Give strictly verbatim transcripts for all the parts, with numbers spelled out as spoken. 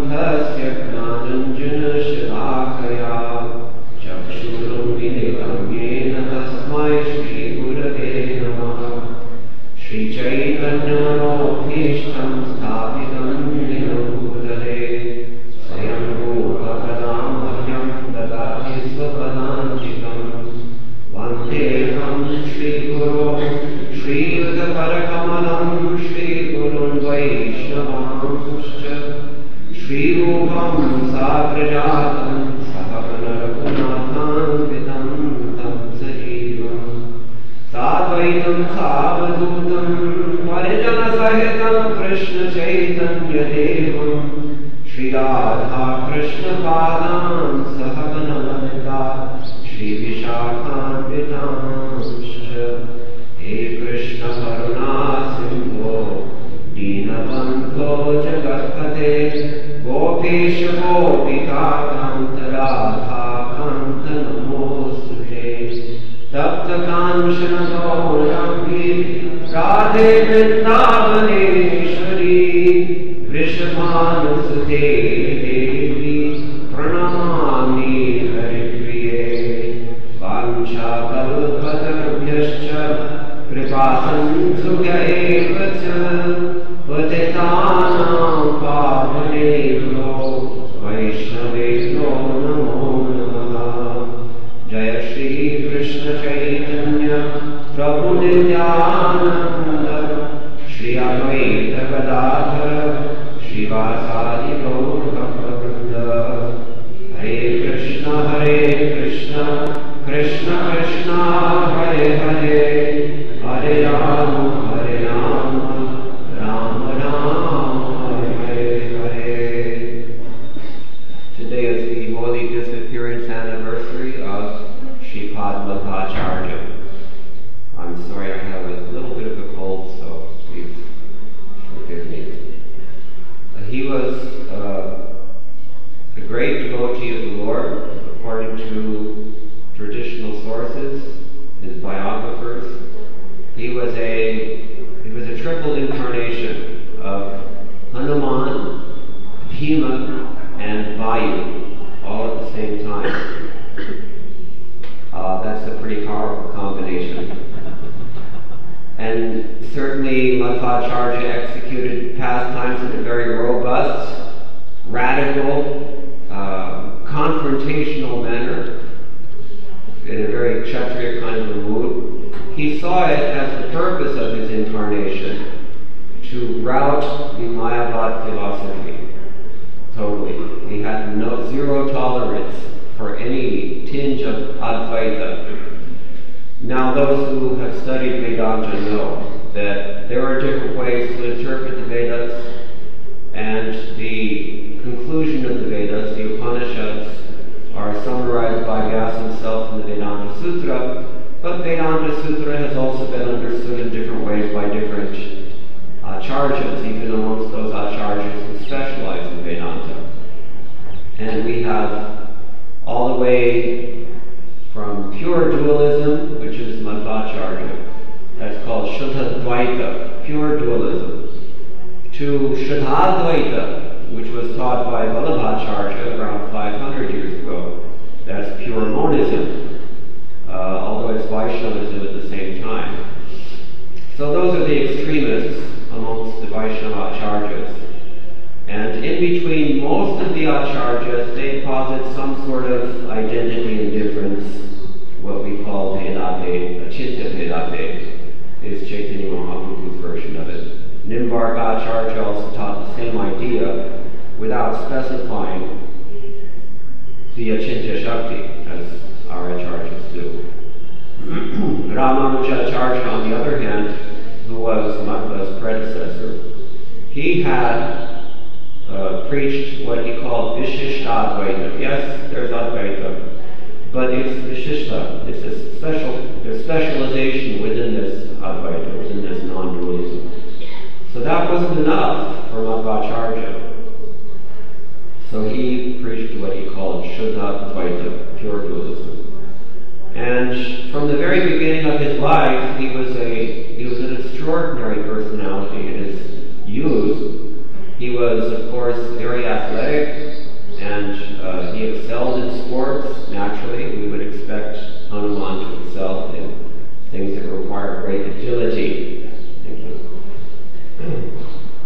अन्धस्य ज्ञानञ्जनशलाकया चक्षुरुन्मिलितं येन तस्मै श्रीगुरवे नमः। श्रीचैतन्यमनोभीष्टं स्थापितं येन भूतले स्वयं रूपकदां मह्यं ददाति स्वपदान्तिकं। वन्देऽहं श्रीगुरोः श्रीयुतपरकमलं श्रीगुरुन् वैष्णवांश्च श्रीरूपं साग्रजातं सहगणरघुनाथान्वितं तं सजीवं साद्वैतं सावधूतं परिजनसहितं कृष्णचैतन्यदेवं श्रीराधाकृष्णपादान् सहगणललिता श्रीविशाखान्वितांश्च। हे कृष्ण करुणा सिन्धो दीनबन्धो जगत्पते गोपीश गोपिकान्त राधा कान्त नमोऽस्तुते। तप्त कांचन गौराङ्गी राधे वृन्दावनेश्वरी वृषभानुसुते देवी प्रणमामि हरिप्रिये। वाञ्छाकल्पतरुभ्यश्च कृपासिन्धुभ्य एव च पतितानां पावनेभ्यो वैष्णवेभ्यो नमो नमः। जय श्री कृष्ण चैतन्य प्रभु नित्यानंद श्री अद्वैत गदाधर श्रीवासादि गौरभक्तवृन्द। हरे कृष्ण हरे कृष्ण कृष्ण कृष्ण हरे हरे हरे राम हरे Ram Ram Ram Hare Hare. Today is the holy disappearance anniversary of Shripad Madhvacharya. I'm sorry I have a little bit of a cold, so please forgive me. Uh, he was uh, a great devotee of the Lord, according to traditional sources, his biographers. He was a he was a triple incarnation of Hanuman, Bhima, and Vayu, all at the same time. Uh, that's a pretty powerful combination. And certainly Madhvacharya executed pastimes in a very robust, radical, uh, confrontational manner, in a very Kshatriya kind of a mood. He saw it as the purpose of his incarnation, to rout the Mayavad philosophy totally. He had no zero tolerance for any tinge of Advaita. Now those who have studied Vedanta know that there are different ways to interpret the Vedas, and the conclusion of the Vedas, the Upanishads, are summarized by Vyasa himself in the Vedanta Sutra, but Vedanta Sutra has also been understood in different ways by different acharyas, even amongst those acharyas who specialize in Vedanta. And we have all the way from pure dualism, which is Madhvacharya, that's called Shuddhadvaita, pure dualism, to Shuddhadvaita, which was taught by Vallabhacharya around five hundred years ago. That's pure monism, uh, although it's Vaishnavism at the same time. So those are the extremists amongst the Vaishnava acharyas. And in between most of the acharyas, they posit some sort of identity and difference, what we call Vedabhed, Achintya Vedabhed, is Chaitanya Mahaprabhu's version of it. Nimbarka Acharya also taught the same idea without specifying the Achintya Shakti, as our acharyas do. Ramanuja Acharya, on the other hand, who was Madhva's predecessor, he had uh, preached what he called Vishishta Advaita. Yes, there's Advaita, but it's Vishishta. It's a special, there's specialization within this Advaita, within this non-dualism. So that wasn't enough for Madhvacharya. So he preached what he called Shuddha Advaita, pure dualism. And from the very beginning of his life, he was a he was an extraordinary personality in his youth. He was, of course, very athletic, and uh, he excelled in sports. Naturally, we would expect Hanuman to excel in things that require great agility. Thank you.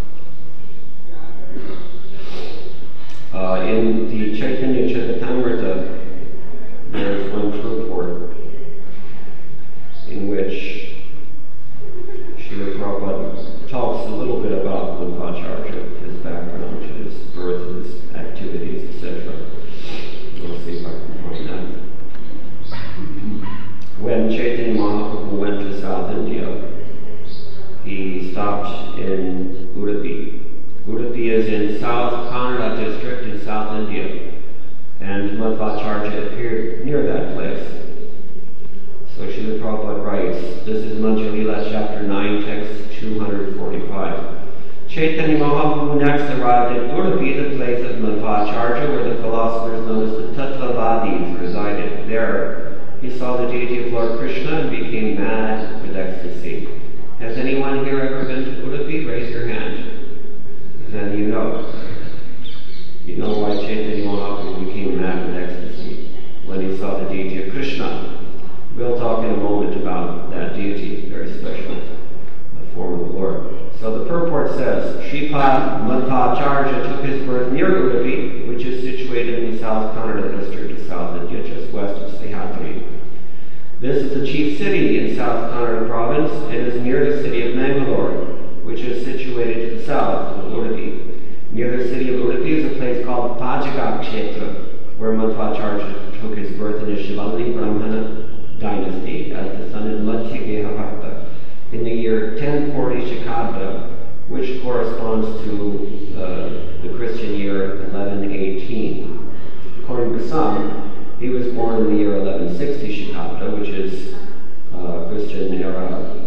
Uh, in the Chaitanya Charitamrita, there's one purport in which Srila Prabhupada talks a little bit about Madhvacharya, his background, his birth, his activities, et cetera. We'll see if I can find that. When Chaitanya Mahaprabhu went to South India, he stopped in Udupi. Udupi is in South Kannada district in South India, and Madhvacharya appeared near that place. So Srila Prabhupada writes, this is Madhya Lila chapter nine, text two hundred forty-five. Chaitanya Mahaprabhu next arrived at Udupi, the place of Madhvacharya, where the philosophers known as the Tattvavadis resided. There he saw the deity of Lord Krishna and became mad with ecstasy. Has anyone here ever been to Udupi? Raise your hand. Then you know. You know why Chaitanya Mahaprabhu became mad with ecstasy when he saw the deity of Krishna. We'll talk in a moment about that deity, very special, the form of the Lord. So the purport says, Sripad Madhvacharya took his birth near Udupi, which is situated in the South Kannada district of South India, just west of Sahyadri. This is the chief city in South Kannada province. It is near the city of Mangalore, which is situated to the south of Udupi. Near the city of Udupi is a place called Pajaka Kshetra, where Madhvacharya took his birth in the Shivalli Brahmana dynasty as the son of Madhya Bhakta in the year ten forty Shikabda, which corresponds to uh, the Christian year eleven eighteen. According to some, he was born in the year eleven sixty Shikabda, which is uh, Christian era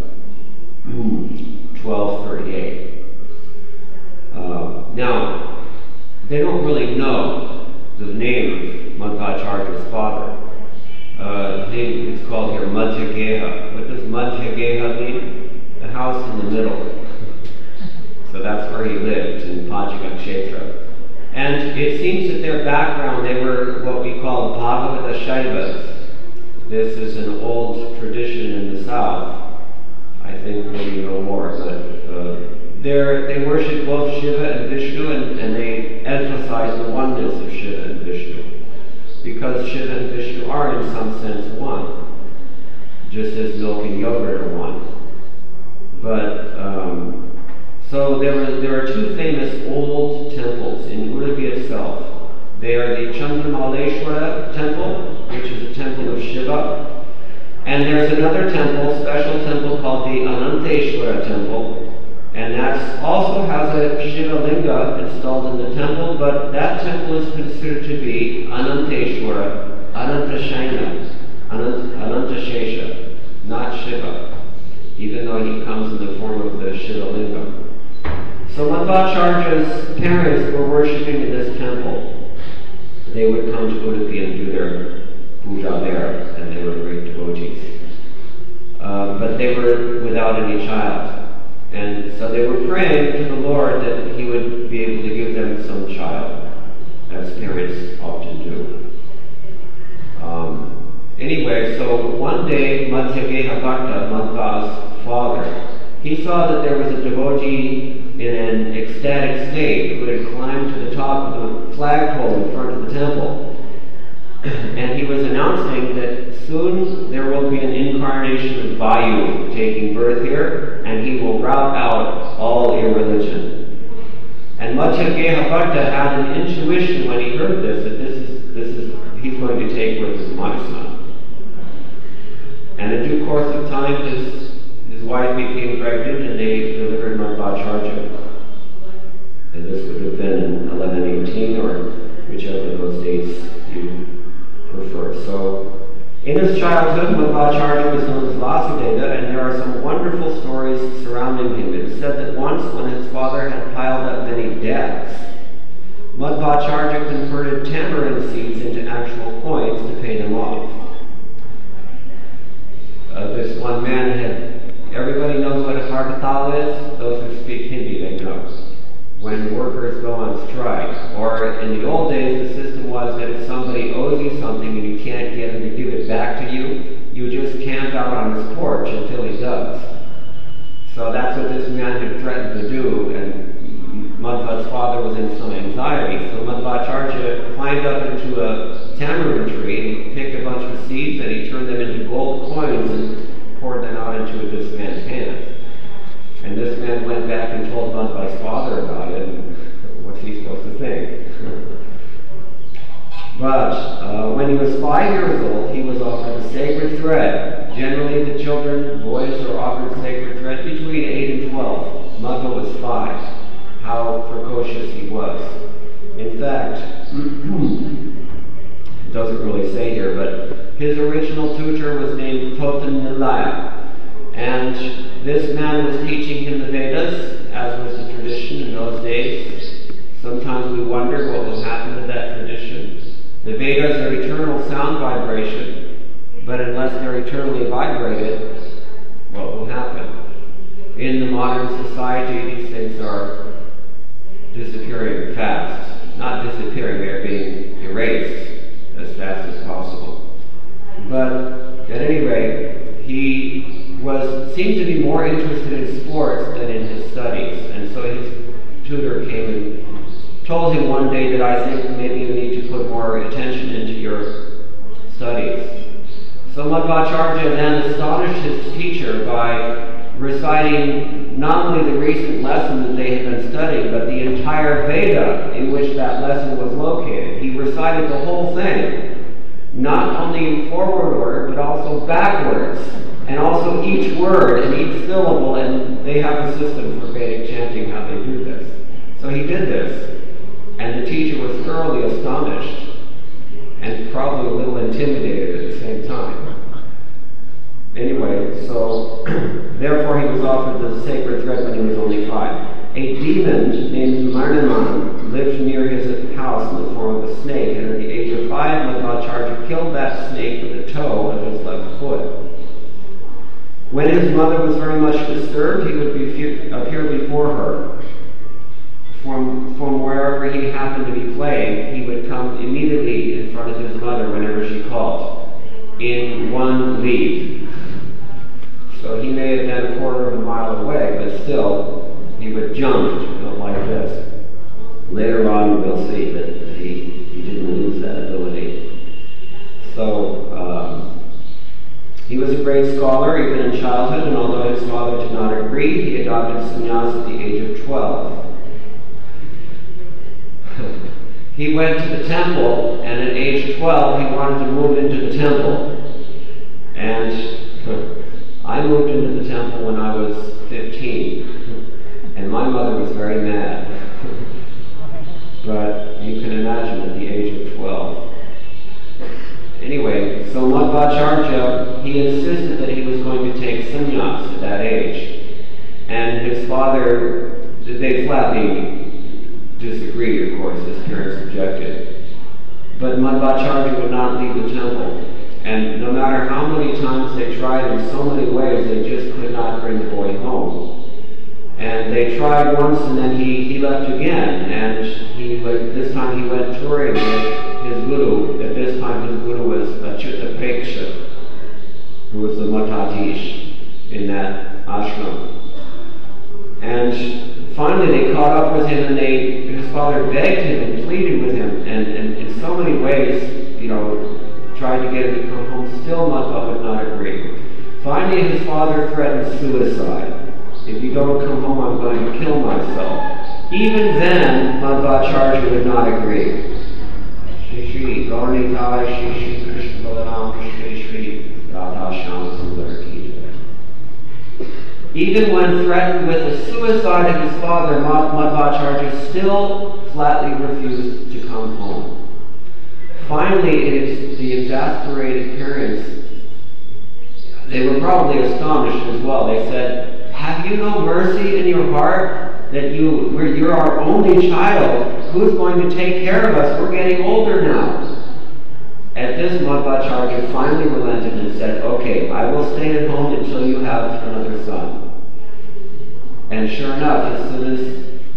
twelve thirty-eight. Uh, now, they don't really know the name of Madhvacharya's father. Uh, name is called here Madhya Geha. What does Madhya Geha mean? The house in the middle. So that's where he lived, in Pajaka Kshetra. And it seems that their background, they were what we call Bhagavata Shaivas. This is an old tradition in the south. I think maybe no more, but uh, they worship both Shiva and Vishnu, and, and they emphasize the oneness of Shiva and Vishnu. Because Shiva and Vishnu are in some sense one, just as milk and yogurt are one. But, um, so there are, there are two famous old temples in Udupi itself. They are the Chandramaleshwara temple, which is a temple of Shiva, and there's another temple, special temple called the Ananteshwara temple, and that also has a Shiva linga installed in the temple, but that temple is considered to be Ananteshwara, Anantashena, Anant, Anantashesha, not Shiva, even though he comes in the form of the Shiva linga. So Madhvacharya's parents were worshipping in this temple. They would come to Udupi and do their puja there, and they were great devotees. Uh, but they were without any child. And so they were praying to the Lord that he would be able to give them some child, as parents often do. Um, anyway, so one day, Madhya Geha Bhakta, Madhva's father, he saw that there was a devotee in an ecstatic state who had climbed to the top of the flagpole in front of the temple. And he was announcing that soon there will be an incarnation of Vayu taking birth here, and he will rout out all irreligion. And Madhya Geha Bhakta had an intuition when he heard this, that this is, this is, he's going to take birth as my son. And in due course of time, his, his wife became pregnant, and they delivered Madhvacharya. And this would have been in eleven eighteen, or whichever of those dates you prefer. So, in his childhood, Madhvacharya was known as Vasudeva, and there are some wonderful stories surrounding him. It is said that once, when his father had piled up many debts, Madhvacharya converted tamarind seeds into actual coins to pay them off. Uh, this one man had, everybody knows what a harpatal is? Those who speak Hindi, they know. when workers go on strike. Or in the old days, the system was that if somebody owes you something and you can't get him to give it back to you, you just camp out on his porch until he does. So that's what this man had threatened to do, and Madhva's father was in some anxiety. So Madhvacharya climbed up into a tamarind tree, and he picked a bunch of seeds, and he turned them into gold coins and poured them out into this man's hands. And this man went back and told Madhva's father about it, and what's he supposed to think? But uh, when he was five years old, he was offered a sacred thread. Generally, the children, boys, are offered sacred thread between eight and twelve. Madhva was five. How precocious he was. In fact, it doesn't really say here, but his original tutor was named Totan Nilaya. And this man was teaching him the Vedas, as was the tradition in those days. Sometimes we wonder what will happen to that tradition. The Vedas are eternal sound vibration, but unless they're eternally vibrated, what will happen? In the modern society, these things are disappearing fast. Not disappearing, they're being erased as fast as possible. But at any rate, he was seemed to be more interested in sports than in his studies, and so his tutor came and told him one day that I think maybe you need to put more attention into your studies. So Madhvacharya then astonished his teacher by reciting not only the recent lesson that they had been studying, but the entire Veda in which that lesson was located. He recited the whole thing, not only in forward order, but also backwards, and also each word and each syllable, and they have a system for Vedic chanting how they do this. So he did this. And the teacher was thoroughly astonished and probably a little intimidated at the same time. Anyway, so therefore he was offered the sacred thread when he was only five. A demon named Marnaman lived near his house in the form of a snake, and at the age of five, Madhvacharya killed that snake with the toe of his left foot. When his mother was very much disturbed, he would be, appear before her. From, from wherever he happened to be playing, he would come immediately in front of his mother whenever she called, in one leap. So he may have been a quarter of a mile away, but still, he would jump, you know, like this. Later on, we'll see that he, he didn't lose that ability. So, um, he was a great scholar even in childhood, and although his father did not agree, he adopted sannyas at the age of twelve. He went to the temple, and at age twelve, he wanted to move into the temple. And I moved into the temple when I was fifteen, and my mother was very mad. But you can imagine at the age of twelve. Anyway, so Madhvacharya, he insisted that he was going to take sannyas at that age. And his father, they flatly disagreed, of course, his parents objected. But Madhvacharya would not leave the temple. And no matter how many times they tried in so many ways, they just could not bring the boy home. And they tried once, and then he, he left again. And he would, this time he went touring with his guru. At this time his guru was Achyuta Preksha, who was the Matadish in that ashram. And finally they caught up with him, and they, his father begged him and pleaded with him, and, and in so many ways, you know, tried to get him to come home. Still Madhva would not agree. Finally his father threatened suicide. If you don't come home, I'm going to kill myself. Even then, Madhvacharya would not agree. Shri Shri Gaurnitai Shri Shri Krishna Balaram Shri Shri Radha Shyam Sundar Ki Jai. Even when threatened with the suicide of his father, Madhvacharya still flatly refused to come home. Finally, it is the exasperated parents, they were probably astonished as well. They said, "Have you no mercy in your heart that you, we're, you're our only child? Who's going to take care of us? We're getting older now." At this, Madhvacharya finally relented and said, "Okay, I will stay at home until you have another son." And sure enough, as soon as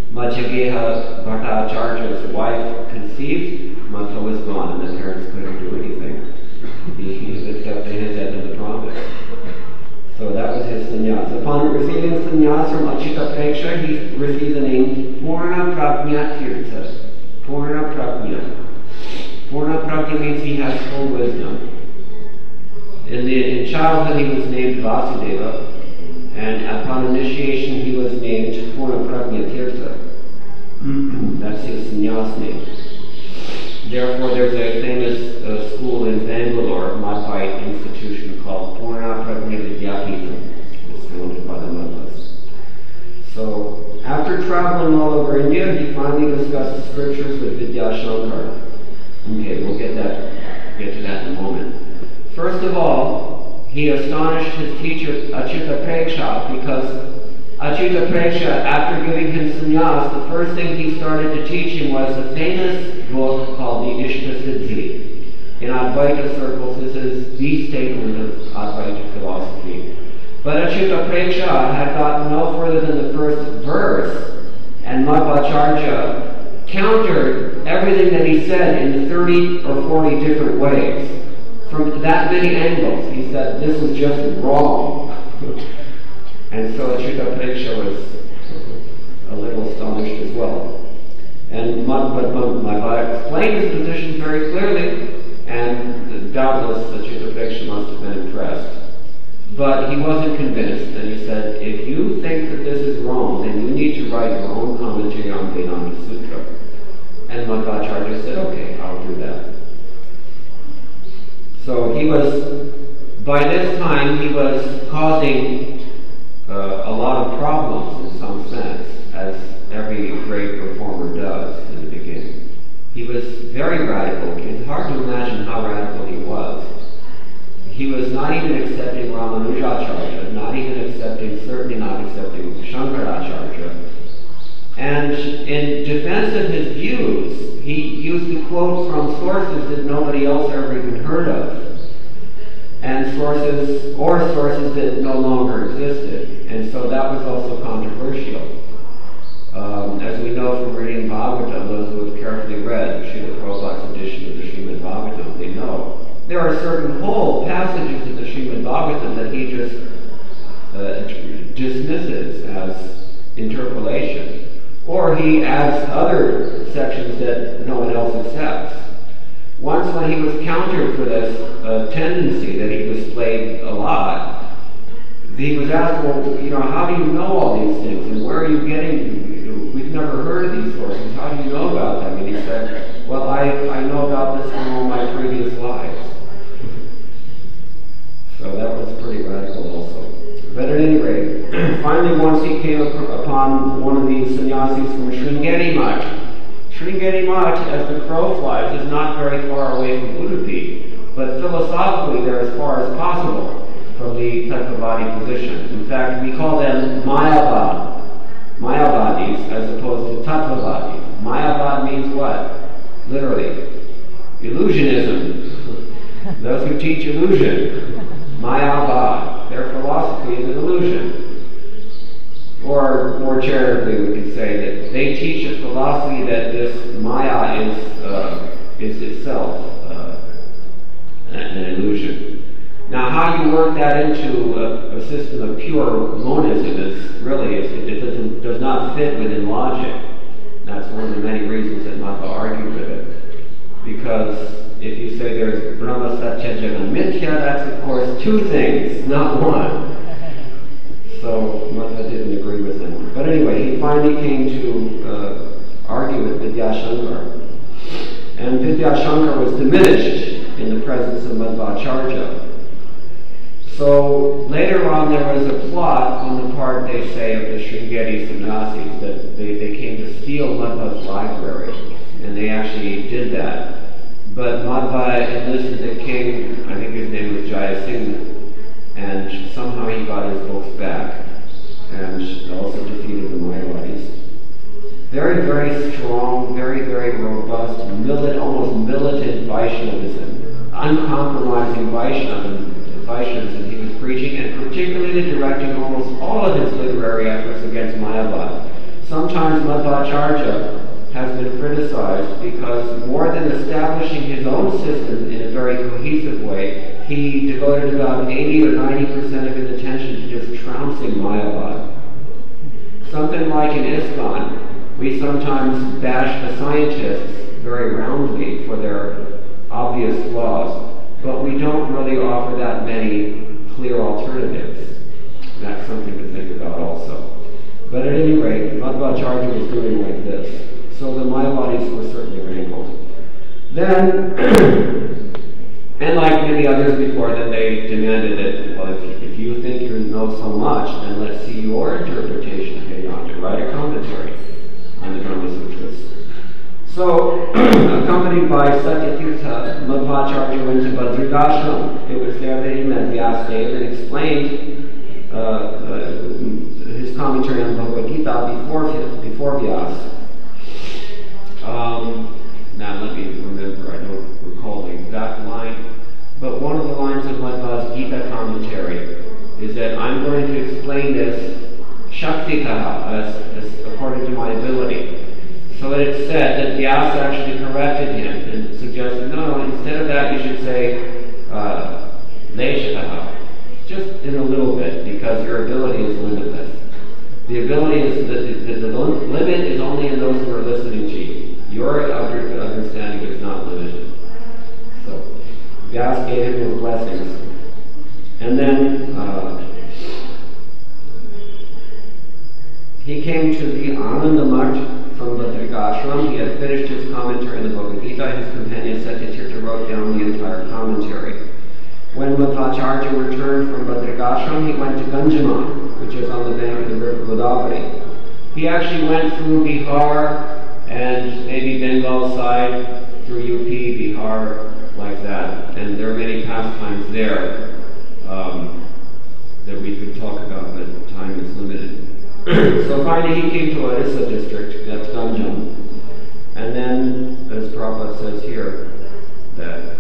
Madhyageha Bhattacharya's wife conceived, Madhva was gone and the parents couldn't do anything. He, he lived up to his end of the promise. So that was his sannyas. Upon receiving sannyas from Achyuta Preksha, he received the name Purna Prajna Tirtha. Purna Prajna. Purna Prajna means he has full wisdom. In, the, in childhood he was named Vasudeva, and upon initiation he was named Purna Prajna Tirtha. That's his sannyas name. Therefore there's a famous uh, school in Bangalore, Madhvite institution, called Purna Prajna Vidyapitham. It's founded by the Madhvas. So, after traveling all over India, he finally discussed the scriptures with Vidyashankar. Okay, we'll get that, get to that in a moment. First of all, he astonished his teacher Achyuta Preksha because Achyuta Preksha, after giving him sannyas, the first thing he started to teach him was a famous book called the Ishta Siddhi. In Advaita circles, this is the statement of Advaita philosophy. But Achyuta Preksha had gotten no further than the first verse, and Madhvacharya countered everything that he said in thirty or forty different ways. From that many angles, he said this was just wrong. And so Achyuta Preksha was a little astonished as well. And Madhva explained his position very clearly, and doubtless Achyuta Preksha must have been impressed. But he wasn't convinced, and he said, if you think that this is wrong, then you need to write your own commentary on Vedanta Sutra. And Madhvacharya said, okay, I'll do that. So he was, by this time, he was causing Uh, a lot of problems in some sense, as every great reformer does in the beginning. He was very radical. It's hard to imagine how radical he was. He was not even accepting Ramanujacharya, not even accepting, certainly not accepting Shankaracharya. And in defense of his views, he used to quote from sources that nobody else ever even heard of, and sources, or sources that no longer existed. And so that was also controversial. Um, as we know from reading Bhagavatam, those who have carefully read Srila Prabhupada's edition of the Srimad Bhagavatam, they know there are certain whole passages of the Srimad Bhagavatam that he just uh, dismisses as interpolation. Or he adds other sections that no one else accepts. Once when he was countered for this uh, tendency that he displayed a lot, he was asked, well, you know, how do you know all these things, and where are you getting, we've never heard of these sources, how do you know about them? And he said, well, I, I know about this from all my previous lives. So that was pretty radical also. But at any rate, finally once he came upon one of these sannyasis from Sringeri Mutt. Sringeri Mutt, as the crow flies, is not very far away from Udupi, but philosophically they're as far as possible from the Tattvavadi position. In fact, we call them Mayavad, Mayavadis, as opposed to Tattvavadis. Mayavad means what? Literally, illusionism. Those who teach illusion. Mayavad. Their philosophy is an illusion. Or more charitably, we could say that they teach a philosophy that this Maya is, uh, is itself uh, an illusion. Now, how you work that into a, a system of pure monism is really, is, it doesn't, does not fit within logic. That's one of the many reasons that Madhva argued with it. Because if you say there's Brahma Satya Jagan Mithya, that's of course two things, not one. So Madhva didn't agree with him. But anyway, he finally came to uh, argue with Vidyashankar. And Vidyashankar was diminished in the presence of Madhvacharya. So later on there was a plot on the part, they say, of the Sringeri sannyasis, that they, they came to steal Madhva's library, and they actually did that. But Madhva enlisted the king, I think his name was Jayasingh, and somehow he got his books back, and also defeated the Mayavadis. Very, very strong, very, very robust, mili- almost militant Vaishnavism, uncompromising Vaishnavism, Vaishnavism he was preaching, and particularly directing almost all of his literary efforts against Mayavad. Sometimes Madhvacharya has been criticized because more than establishing his own system in a very cohesive way, he devoted about eighty or ninety percent of his attention to just trouncing Mayavad. Something like in ISKCON, we sometimes bash the scientists very roundly for their obvious flaws, but we don't really offer that many clear alternatives. That's something to think about also. But at any rate, Madhvacharya was doing like this. So the Mayavadis were certainly wrangled. Then, and like many others before them, they demanded that, well, if you, if you think you know so much, then let's see your interpretation of Vedanta. Write a commentary on the Brahma Sutras. So, accompanied by Satyatirtha, Madhvacharya went to Badrikashram. It was there that he met Vyasadeva and explained uh, uh, his commentary on Bhagavad Gita before, before Vyasa. Um, now let me remember, I don't recall the exact line, but one of the lines of Madhva's Gita commentary is that I'm going to explain this Shaktikaha, as, as according to my ability. So that it's said that Vyasa actually corrected him and suggested, no, instead of that you should say uh, Leshakaha, just in a little bit, because your ability is limitless. The ability is, the, the, the limit is only in those who are listening to you. Your understanding is not limited. So, Vyasa gave him his blessings. And then, uh, he came to the Ananda Math from Badrikashram. He had finished his commentary on the Bhagavad Gita. His companion Satyatirtha wrote down the entire commentary. When Madhvacharya returned from Badrikashram, he went to Ganjaman, which is on the bank of the river Godavari. He actually went through Bihar and maybe Bengal side, through U P, Bihar, like that. And there are many pastimes there um, that we could talk about, but time is limited. So finally he came to Orissa district, that's Ganjam. And then, as Prabhupada says here, that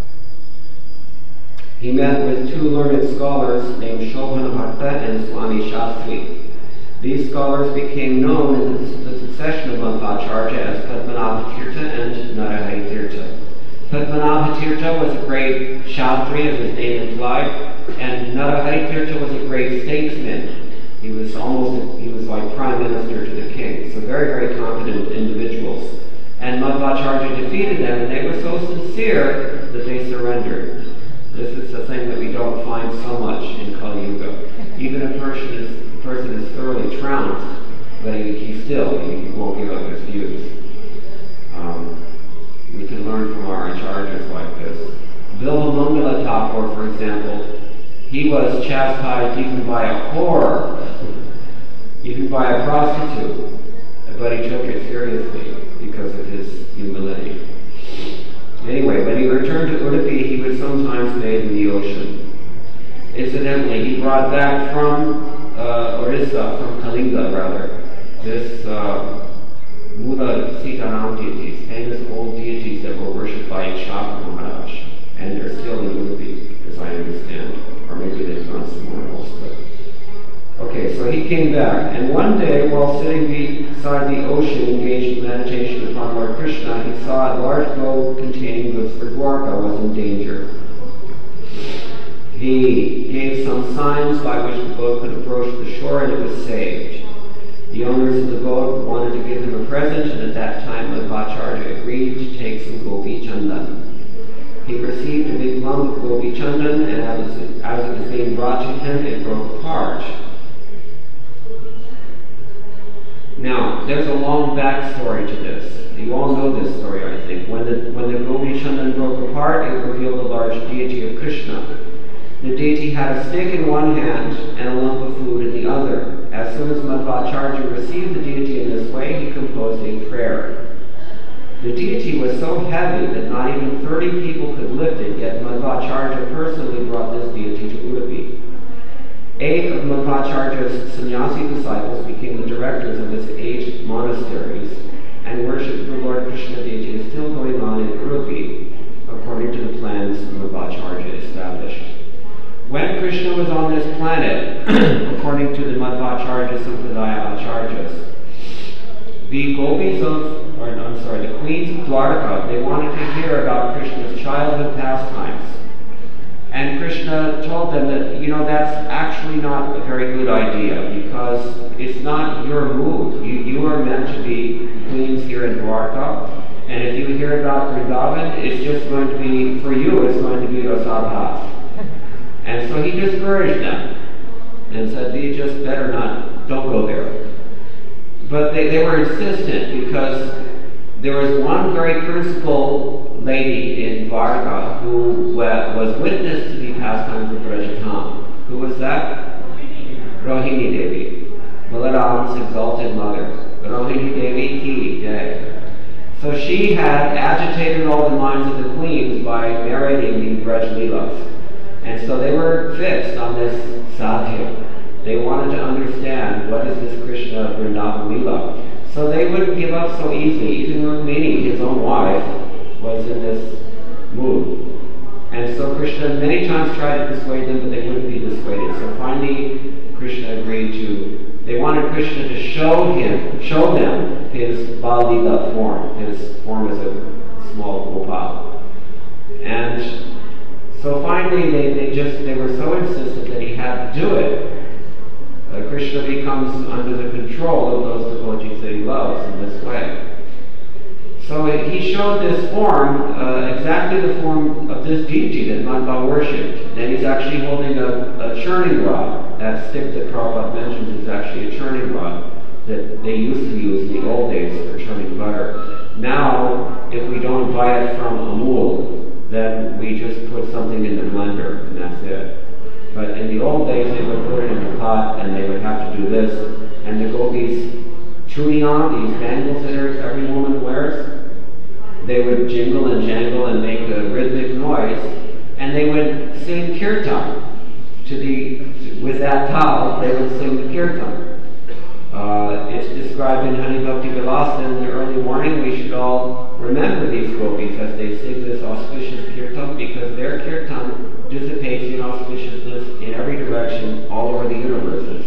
he met with two learned scholars named Shobhana Bhatta and Swami Shastri. These scholars became known in the succession of Madhvacharya as Padmanabha Tirtha and Narahari Tirtha. Padmanabha Tirtha was a great Shastri, as his name implied, and Narahari Tirtha was a great statesman. He was almost, he was like prime minister to the king. So very, very competent individuals. And Madhvacharya defeated them, and they were so sincere that they surrendered. This is a thing that we don't find so much in Kali Yuga. Even a person is, a person is thoroughly trounced, but he, he still, he, he won't give up his views. Um, we can learn from our acharyas like this. Bilva Thakur, for example, he was chastised even by a whore, even by a prostitute, but he took it seriously because of his humility. Anyway, when he returned to Udupi, he was sometimes bathe in the ocean. Incidentally, he brought back from uh, Orissa, from Kalinga rather, this uh, Mula Sitaram deities, famous old deities that were worshipped by Ikshaka Maharaj, and they're still in Udupi, as I understand. Or maybe they've gone somewhere else. But okay, so he came back, and one day, while sitting beside the ocean, engaged in meditation upon Lord Krishna, he saw a large boat containing goods for Dwarka was in danger. He gave some signs by which the boat could approach the shore, and it was saved. The owners of the boat wanted to give him a present, and at that time Madhvacharya agreed to take some Gopi Chandan. He received a big lump of Gopi Chandan, and as it, as it was being brought to him, it broke apart. Now, there's a long backstory to this. You all know this story, I think. When the, when the Gopi Chandan broke apart, it revealed the large deity of Krishna. The deity had a stick in one hand and a lump of food in the other. As soon as Madhvacharya received the deity in this way, he composed a prayer. The deity was so heavy that not even thirty people could lift it, yet Madhvacharya personally brought this deity to Udupi. Eight of Madhvacharya's sannyasi disciples became the directors of his eight monasteries, and worship of the Lord Krishna deity is still going on in Udupi, according to the plans Madhvacharya established. When Krishna was on this planet, according to the Madhvacharya Sampradaya Acharyas, Dwarka. They wanted to hear about Krishna's childhood pastimes. And Krishna told them that, you know, that's actually not a very good idea, because it's not your mood. You, you are meant to be queens here in Dwarka, and if you hear about Vrindavan, it's just going to be, for you, it's going to be Rasabhas. And so he discouraged them and said, you just better not, don't go there. But they, they were insistent, because there was one very principal lady in Dwarka who was witness to the pastimes of Brajatam. Who was that? Rohini Devi, Balaram's exalted mother. Rohini Devi ki jai. So she had agitated all the minds of the queens by narrating the Braj Leelas. And so they were fixed on this sadhya. They wanted to understand, what is this Krishna Vrindavan Leela? So they wouldn't give up so easily. Even Rukmini, his own wife, was in this mood. And so Krishna many times tried to dissuade them, but they wouldn't be dissuaded. So finally, Krishna agreed to, they wanted Krishna to show him, show them his Balila form, his form as a small gopal. And so finally, they, they just, they were so insistent that he had to do it. Uh, Krishna becomes under the control of those devotees that he loves in this way. So he showed this form, uh, exactly the form of this deity that Madhava worshipped. And he's actually holding a, a churning rod. That stick that Prabhupada mentions is actually a churning rod that they used to use in the old days for churning butter. Now, if we don't buy it from Amul, then we just put something in the blender, and that's it. But in the old days, they would put it in a pot, and they would have to do this. And the gopis, chudiyam, these bangles that every woman wears, they would jingle and jangle and make a rhythmic noise, and they would sing kirtan. To the, with that tal, they would sing the kirtan. Uh, it's described in Hani Bhakti Vilasa in the early morning. We should all remember these gopis as they sing this auspicious kirtan, because their kirtan dissipates inauspiciousness in every direction all over the universes.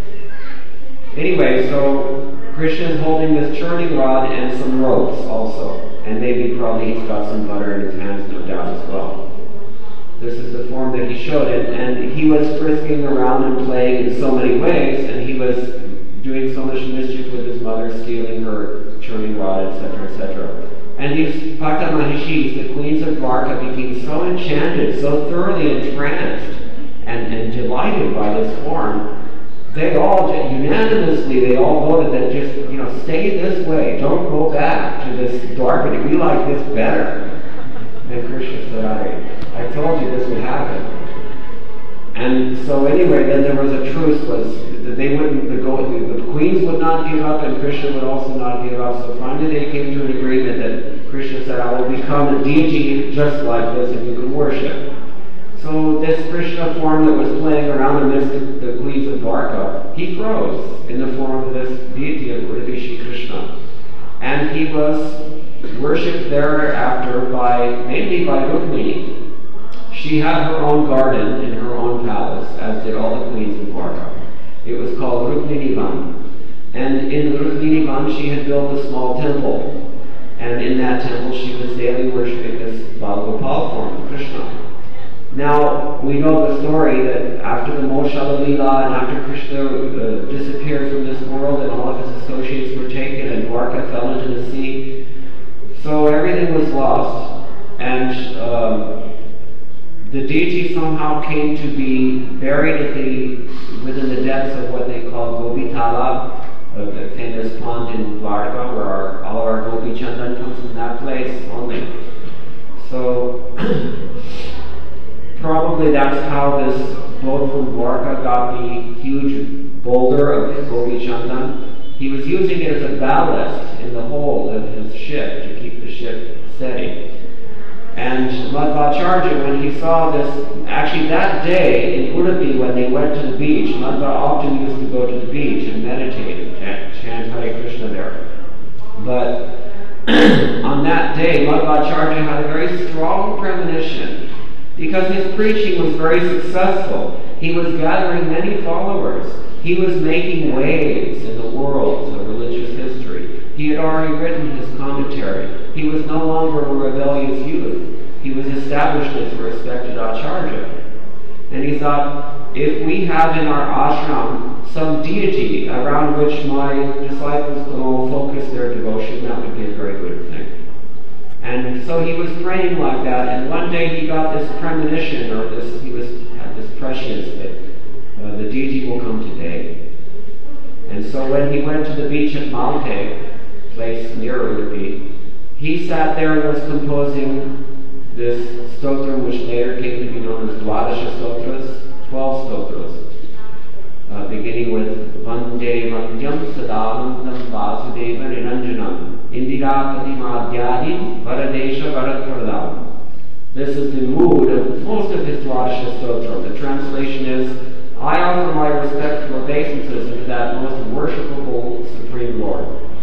Anyway, so Krishna is holding this churning rod and some ropes also. And maybe probably he's got some butter in his hands, no doubt, as well. This is the form that he showed it, and he was frisking around and playing in so many ways, and he was doing so much mischief with his mother, stealing her churning rod, et cetera, et cetera. And these Bhakta Mahishis, the queens of Dwarka, became so enchanted, so thoroughly entranced, and, and delighted by this form. They all, unanimously, they all voted that just, you know, stay this way, don't go back to this Dwarka, we like this better. And Krishna said, I, I told you this would happen. And so anyway, then there was a truce, was that they wouldn't, the, go, the, the queens would not give up, and Krishna would also not give up. So finally they came to an agreement that Krishna said, I will become a deity just like this, and you can worship. So this Krishna form that was playing around amidst the, the queens of Dwarka, he froze in the form of this deity of Rishi Krishna. And he was worshipped thereafter by, mainly by Rukmini. She had her own garden in her own palace, as did all the queens in Dwarka. It was called Rukmini Van. And in the Rukmini Van, she had built a small temple. And in that temple, she was daily worshipping this Balgopal form of Krishna. Now, we know the story that after the Moshala Leela and after Krishna uh, disappeared from this world and all of his associates were taken and Dwarka fell into the sea, so everything was lost. And um, the deity somehow came to be buried at the, within the depths of what they call Gopi Talab, a famous pond in Dwarka, where our, all of our Gopi Chandan comes from that place only. So probably that's how this boat from Dwarka got the huge boulder of Gopi Chandan. He was using it as a ballast in the hold of his ship to keep the ship steady. And Madhvacharya, when he saw this, actually that day in Udupi when they went to the beach, Madhva often used to go to the beach and meditate and chant, chant Hare Krishna there. But on that day, Madhvacharya had a very strong premonition because his preaching was very successful. He was gathering many followers. He was making waves in the world of religious history. He had already written his commentary. he was no longer a rebellious youth. He was established as a respected acharya. And he thought, if we have in our ashram some deity around which my disciples can all focus their devotion, that would be a very good thing. And so he was praying like that, and one day he got this premonition, or this, he was had this prescience that uh, the deity will come today. And so when he went to the beach at Malte, place near Udupi, he sat there and was composing this stotram, which later came to be known as Dwadasha Stotras, twelve stotras, uh, beginning with Vande Vandyam Sadanandam Vasudeva Niranjanam Indirapati Madhyadi Varadesha Varadpradam. This is the mood of most of his Dwadasha Stotra. The translation is, I offer my respectful obeisances to that most worshipable Supreme Lord,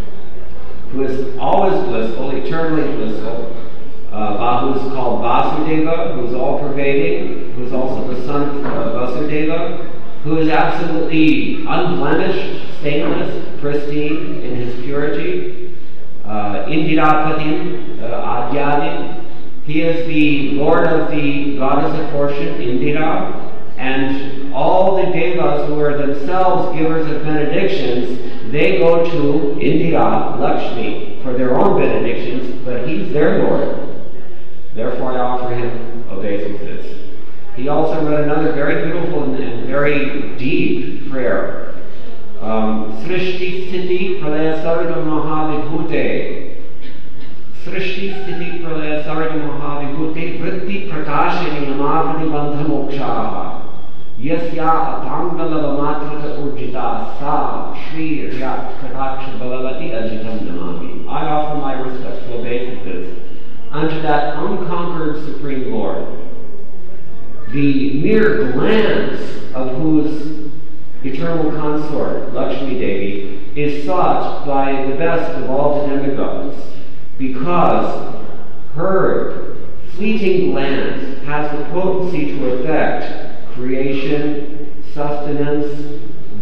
who is always blissful, eternally blissful, uh, who is called Vasudeva, who is all-pervading, who is also the son of uh, Vasudeva, who is absolutely unblemished, stainless, pristine in his purity, uh, Indirapatim, uh, Adyadim. He is the Lord of the goddess of fortune, Indira, and all the devas who are themselves givers of benedictions, they go to Indira, Lakshmi, for their own benedictions, but he's their Lord. Therefore I offer him obeisances. He also wrote another very beautiful and very deep prayer. Um, Srishti Sthiti Pralaya Sarva Mahavibhute. Srishti Sthiti Pralaya Sarva Mahavibhute Vritti Prakashini Namavani Bandha Mokshaha. Yasya Atangalava Matrika Urjita Sa Shri Ryat Kataksha Balavati Ajitam Namami. I offer my respectful obeisances unto that unconquered Supreme Lord, the mere glance of whose eternal consort, Lakshmi Devi, is sought by the best of all the demigods, because her fleeting glance has the potency to effect creation, sustenance,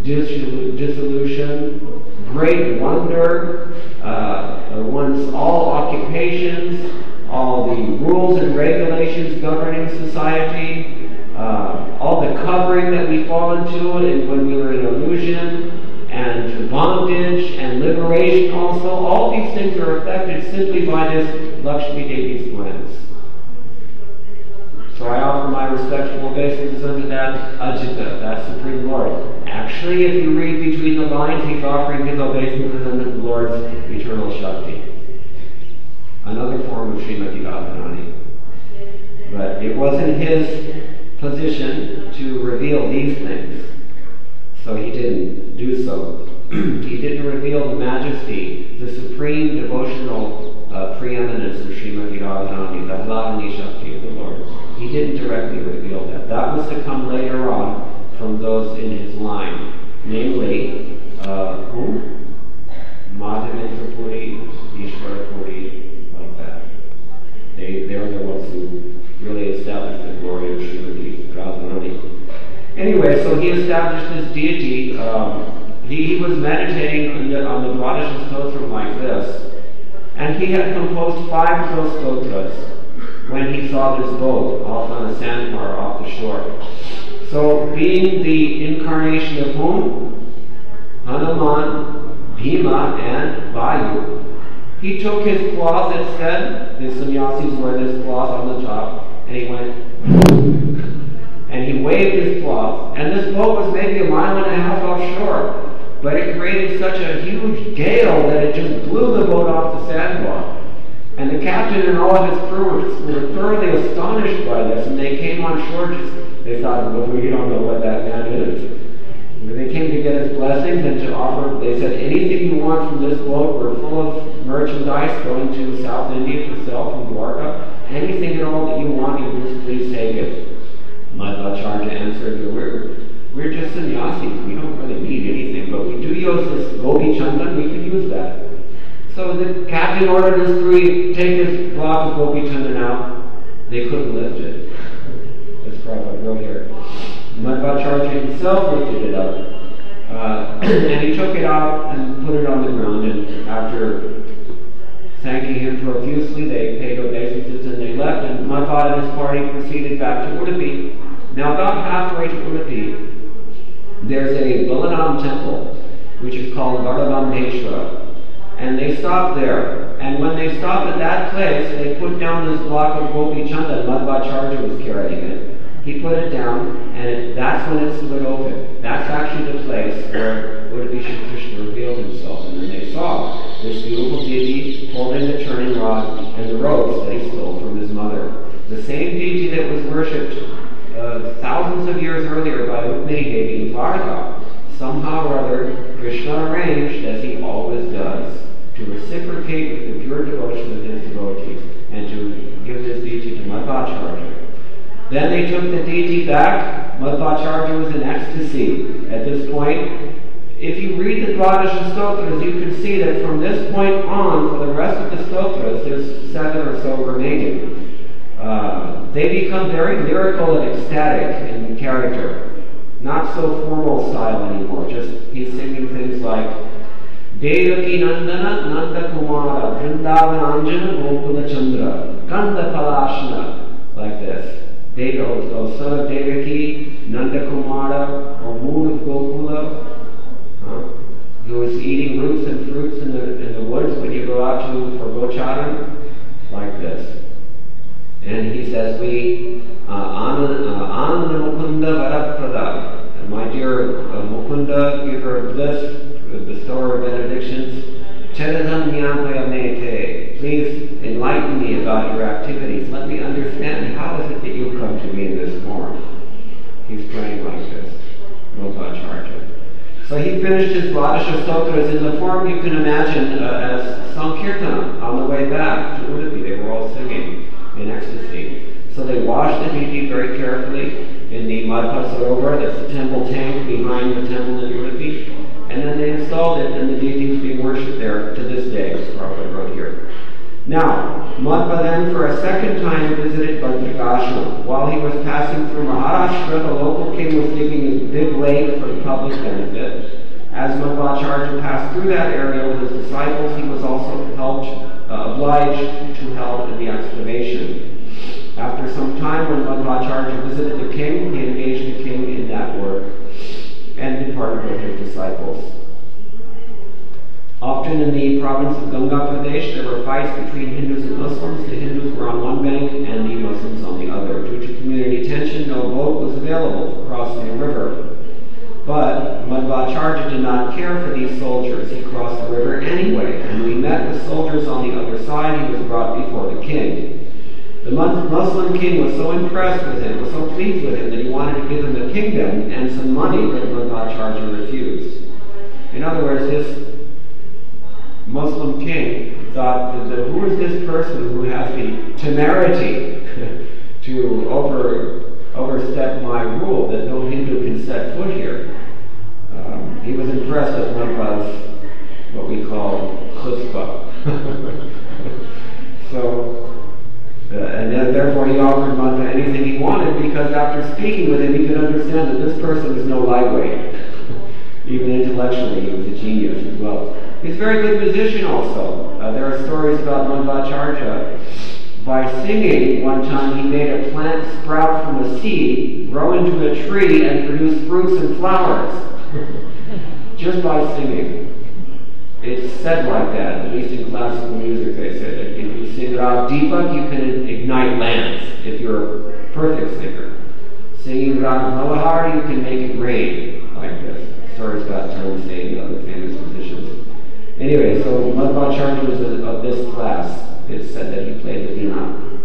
dissolution, great wonder, uh, one's all occupations, all the rules and regulations governing society, uh, all the covering that we fall into and when we were in illusion, and bondage and liberation also. All these things are affected simply by this Lakshmi Devi's glance. So I offer my respectful obeisances unto that Ajita, that Supreme Lord. Actually, if you read between the lines, he's offering his obeisances unto the Lord's eternal Shakti. Another form of Srimati Radharani. But it wasn't his position to reveal these things, so he didn't do so. He didn't reveal the majesty, the supreme devotional uh, preeminence of Srimati Radharani, the Ahladani Shakti of the Lord. He didn't directly reveal that. That was to come later on from those in his line, namely, uh, who? Madhavendra Puri, Ishvara Puri, like that. They, they're the ones who really established the glory of Srimati Radharani. Anyway, so he established this deity. Um, he, he was meditating on the, on the Dwadasha Stotram like this, and he had composed five of those stotras when he saw this boat off on a sandbar off the shore. So, being the incarnation of whom? Hanuman, Bhima, and Vayu, he took his cloth, it said, the sannyasis wear this cloth on the top, and he went, and he waved his cloth, and this boat was maybe a mile and a half offshore, but it created such a huge gale that it just blew the boat off the sandbar. And the captain and all of his crew were, were thoroughly astonished by this, and they came on shore just, they thought, well, we don't know what that man is. When they came to get his blessings and to offer, they said, anything you want from this boat, we're full of merchandise going to South India to sell from Dwarka. Anything at all that you want, you just please take it. Madhvacharya answered, we're, we're just sannyasis, we don't really need anything, but we do use this Gopi Chandan, we can use that. So the captain ordered his crew to take his block of Gopi Chandan out. They couldn't lift it. That's Prabhupada wrote here. Madhvacharya himself lifted it up. Uh, and he took it out and put it on the ground, and after thanking him profusely. They paid obeisances and they left, and Madhva and his party proceeded back to Udupi. Now, about halfway to Udupi, there's a Balaram temple, which is called Varavamdeshwara. And they stopped there. And when they stopped at that place, they put down this block of Gopi Chanda. Madhvacharya was carrying it. He put it down, and it, that's when it split open. That's actually the place where Udupi Shri Krishna revealed himself. And then they saw this beautiful deity holding the turning rod and the robes that he stole from his mother. The same deity that was worshipped uh, thousands of years earlier by Rukmini Devi in Dwarka. Somehow or other, Krishna arranged, as he always does, to reciprocate with the pure devotion of his devotees and to give this deity to Madhvacharya. Then they took the deity back. Madhvacharya was in ecstasy at this point. If you read the Dwadasha Stotras, you can see that from this point on, for the rest of the Stotras, there's seven or so remaining, uh, they become very lyrical and ecstatic in character. Not so formal style anymore, just he's singing things like Devaki Nandana Nanda Kumara Vrindavan Anjana Gokula Chandra Kanda Palashna, like this. Dev, O son of Devaki, Nanda Kumara, or moon of Gokula, huh? who is eating roots and fruits in the in the woods when you go out to for Gocharan, like this. And he says, we Ananda Mukunda Varaprada, and my dear uh, Mukunda, giver of bliss, bestower of benedictions, Charadam Nyamaya Mete, please enlighten me about your activities. Let me understand, how is it that you come to me in this form? He's praying like this, Madhvacharya. So he finished his Dwadasha Stotras in the form you can imagine uh, as Sankirtan on the way back to Udupi. They were all singing in ecstasy. So they washed the deity very carefully in the Madhva Sarovar, that's the temple tank behind the temple in Udupi. And then they installed it, and the deity is being worshipped there to this day, as Prabhupada wrote here. Now, Madhva then for a second time visited Bhadragashram. While he was passing through Maharashtra, the local king was digging a big lake for the public benefit. As Madhvacharya passed through that area with his disciples, he was also helped, uh, obliged to help in the excavation. After some time, when Madhvacharya visited the king, he engaged the king in that work and departed with his disciples. Often in the province of Ganga Pradesh, there were fights between Hindus and Muslims. The Hindus were on one bank and the Muslims on the other. Due to community tension, no boat was available for crossing the river. But Madhvacharya did not care for these soldiers. He crossed the river anyway, and when he met with soldiers on the other side, he was brought before the king. The Muslim king was so impressed with him, was so pleased with him, that he wanted to give him a kingdom and some money, but Madhvacharya refused. In other words, this Muslim king thought, that, who is this person who has the temerity to over, overstep my rule, that no Hindu can set foot here? Um, he was impressed with Madhva's, what we call chutzpah. so, Uh, and then, therefore, he offered Madhva anything he wanted, because after speaking with him, he could understand that this person is no lightweight. Even intellectually, he was a genius as well. He's a very good musician also. Uh, there are stories about Madhvacharya. By singing, one time he made a plant sprout from a seed, grow into a tree, and produce fruits and flowers. Just by singing. It's said like that, at least in classical music. They say that if you sing Rag Deepak, you can ignite lamps, if you're a perfect singer. Singing Rag Malahar, you can make it rain, like this. Stories about Taran and other famous musicians. Anyway, so Madhvacharya was of this class. It's said that he played the veena.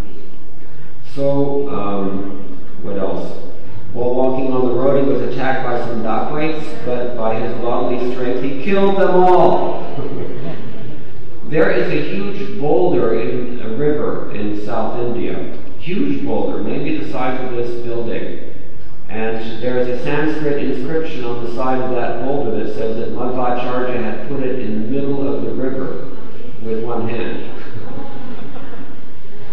So, um, what else? While walking on the road, he was attacked by some dacoits, but by his bodily strength, he killed them all. There is a huge boulder in a river in South India. Huge boulder, maybe the size of this building. And there is a Sanskrit inscription on the side of that boulder that says that Madhvacharya had put it in the middle of the river with one hand.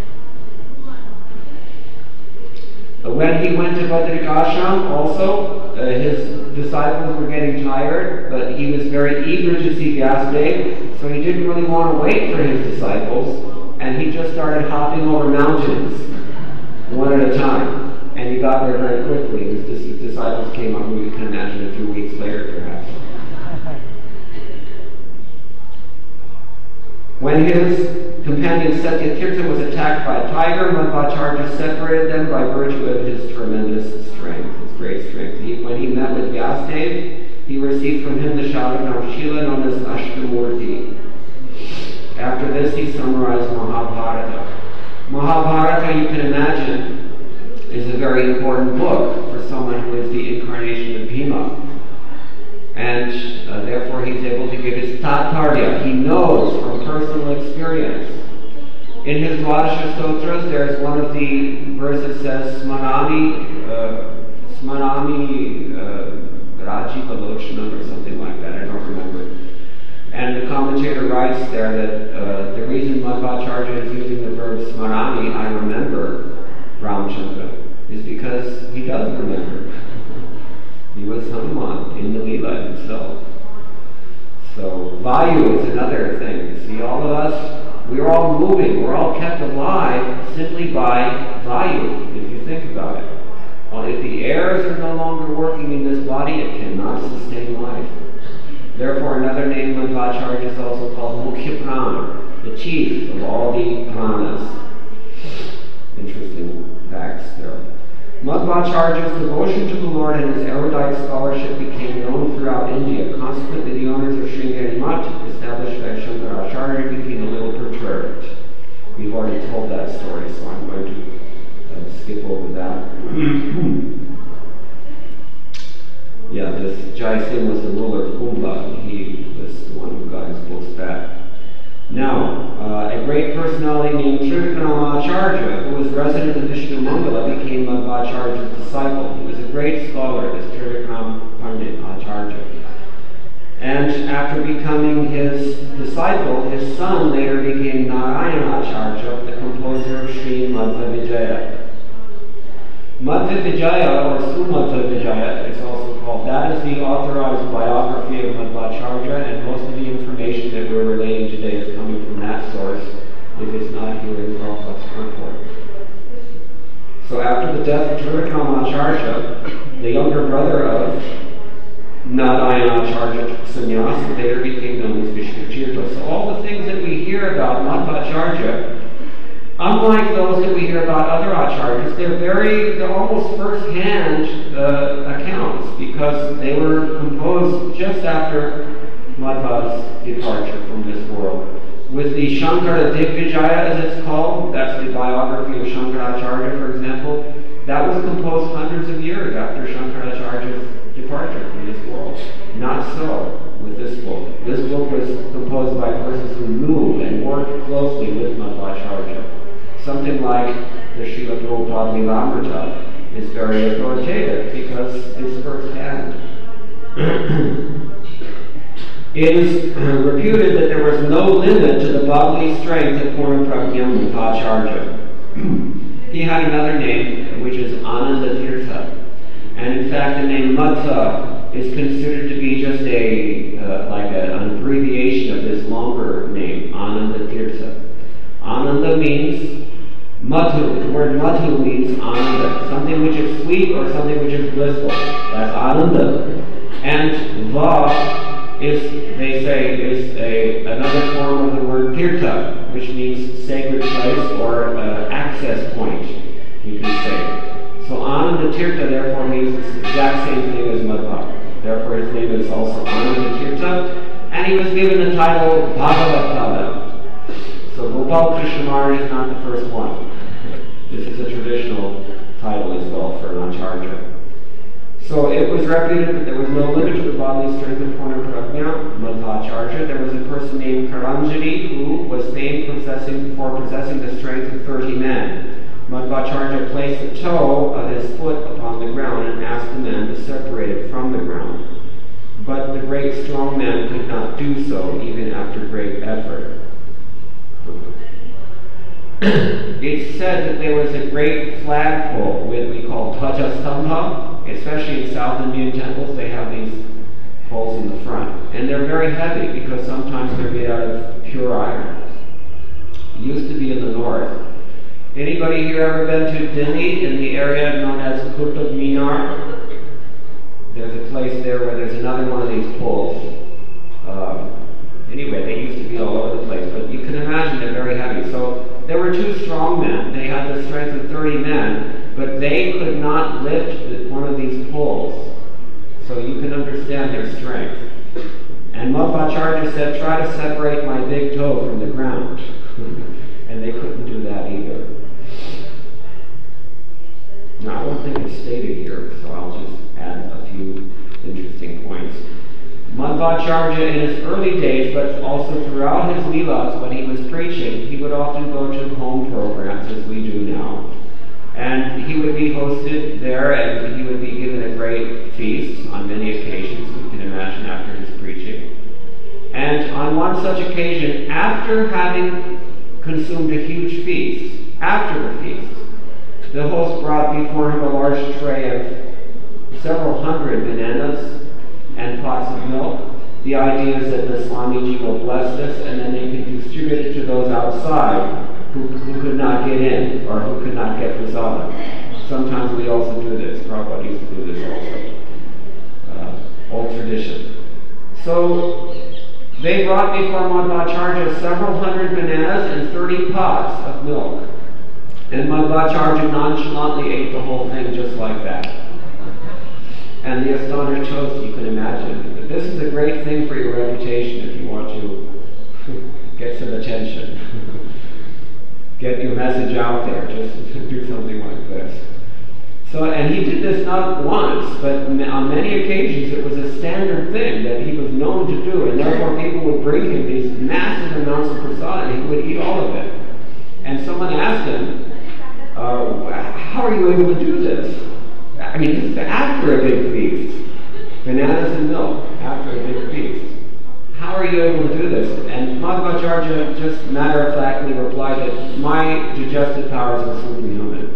When he went to Bhadragashram also, uh, his disciples were getting tired, but he was very eager to see Vyasadeva, so he didn't really want to wait for his disciples, and he just started hopping over mountains, one at a time. And he got there very quickly. His dis- disciples came up, we can imagine, a few weeks later, perhaps. When his companion Satyatirtha was attacked by a tiger, Madhvacharya separated them by virtue of his tremendous strength, his great strength. He, when he met with Vyasadeva, he received from him the Shalagram Shila known as Ashtamurti. After this, he summarized Mahabharata. Mahabharata, you can imagine, is a very important book for someone who is the incarnation of Bhima. And uh, therefore he's able to give his tatparya. He knows from personal experience. In his Dwadasha Stotras, there's one of the verses says, Smanami, uh, Smanami uh, Rajiva Lochanam or something like that, I don't remember. And the commentator writes there that uh, the reason Madhvacharya is using the verb Smarami, I remember Ramchandra, is because he does remember. He was Hanuman in the Leela himself. So Vayu is another thing. See, all of us, we're all moving, we're all kept alive simply by Vayu, if you think about it. Well, if the airs are no longer working in this body, it cannot sustain life. Therefore, another name Madhvacharya is also called Mukhya Prana, the chief of all the pranas. Interesting facts there. Madhvacharya's devotion to the Lord and his erudite scholarship became known throughout India. Consequently, the owners of Sringeri Math, established by Shankaracharya, became a little perturbed. We've already told that story, so I'm going to uh, skip over that. Yeah, this Jai Singh was the ruler of Kumbha. He was the one who got his books back. Now, uh, a great personality named Trivikramacharya, who was resident of Vishnu Mangala, became Madhvacharya's disciple. He was a great scholar, this Trivikram Pandit Acharya. And after becoming his disciple, his son later became Narayana Acharya, the composer of Sri Madhva Vijaya. Madhva Vijaya, or Sumadhva Vijaya, it's also called, that is the authorized biography of Madhvacharya, and most of the information that we're relating today is coming from that source, if it's not here in Prabhupada's purport. So after the death of Trivikramacharya, the younger brother of Narayana Sannyasa later became known as Vishnutirtha. So all the things that we hear about Madhvacharya, unlike those that we hear about other acharyas, they're very, they're almost first-hand uh, accounts, because they were composed just after Madhva's departure from this world. With the Shankara Digvijaya, as it's called, that's the biography of Shankaracharya, for example, that was composed hundreds of years after Shankaracharya's departure from this world. Not so with this book. This book was composed by persons who knew and worked closely with Madhvacharya. Something like the Srila Prabhupada Lilamrita is very authoritative because it's first-hand. It is reputed that there was no limit to the bodily strength of Purna Prajna Madhvacharya. He had another name, which is Ananda Tirtha. And in fact, the name Madhva is considered to be just a, uh, like a, an abbreviation of this longer name, Ananda Tirtha. Ananda means Madhu. The word Madhu means Ananda, something which is sweet or something which is blissful. That's Ananda. And Va is, they say, is a, another form of the word Tirtha, which means sacred place or uh, access point, you can say. So Ananda Tirtha therefore means the exact same thing as Madhva. Therefore his name is also Ananda Tirtha, and he was given the title Bhagavatada. So Gopal Krishna Maharaj is not the first one. This is a traditional title as well for an acharya. So it was reputed that there was no limit to the bodily strength of Purna Prajna Madhvacharya. There was a person named Karanjani who was famed for possessing, for possessing the strength of thirty men. Madhvacharya placed the toe of his foot upon the ground and asked the man to separate it from the ground. But the great strong man could not do so, even after great effort. It's said that there was a great flagpole, which we call Dhvaja Stambha, especially in South Indian temples, they have these poles in the front. And they're very heavy because sometimes they're made out of pure iron. It used to be in the north. Anybody here ever been to Delhi, in the area known as Qutub Minar? There's a place there where there's another one of these poles. Um, anyway, they used to be all over the place, but you can imagine they're very heavy. So there were two strong men. They had the strength of thirty men, but they could not lift one of these poles. So you can understand their strength. And Madhvacharya said, try to separate my big toe from the ground. And they couldn't do that either. Now, I don't think it's stated here, so I'll just add a few interesting points. Madhvacharya, in his early days, but also throughout his leelas when he was preaching, he would often go to home programs, as we do now. And he would be hosted there, and he would be given a great feast on many occasions, you can imagine, after his preaching. And on one such occasion, after having consumed a huge feast, after the feast, the host brought before him a large tray of several hundred bananas and pots of milk. The idea is that the Swamiji will bless this, and then they can distribute it to those outside who, who could not get in, or who could not get prasadam. Sometimes we also do this. Prabhupada used to do this also. Uh, old tradition. So they brought before Madhvacharya several hundred bananas and thirty pots of milk. And Madhvacharya nonchalantly ate the whole thing just like that. And the astonished host, you can imagine, this is a great thing for your reputation if you want to get some attention. Get your message out there, just do something like this. So, and he did this not once, but on many occasions it was a standard thing that he was known to do, and therefore people would bring him these massive amounts of prasad, and he would eat all of it. And someone asked him, uh, how are you able to do this? I mean, this is after a big feast. Bananas and milk, after a big feast. How are you able to do this? And Madhvacharya just matter-of-factly replied that my digestive powers are superhuman.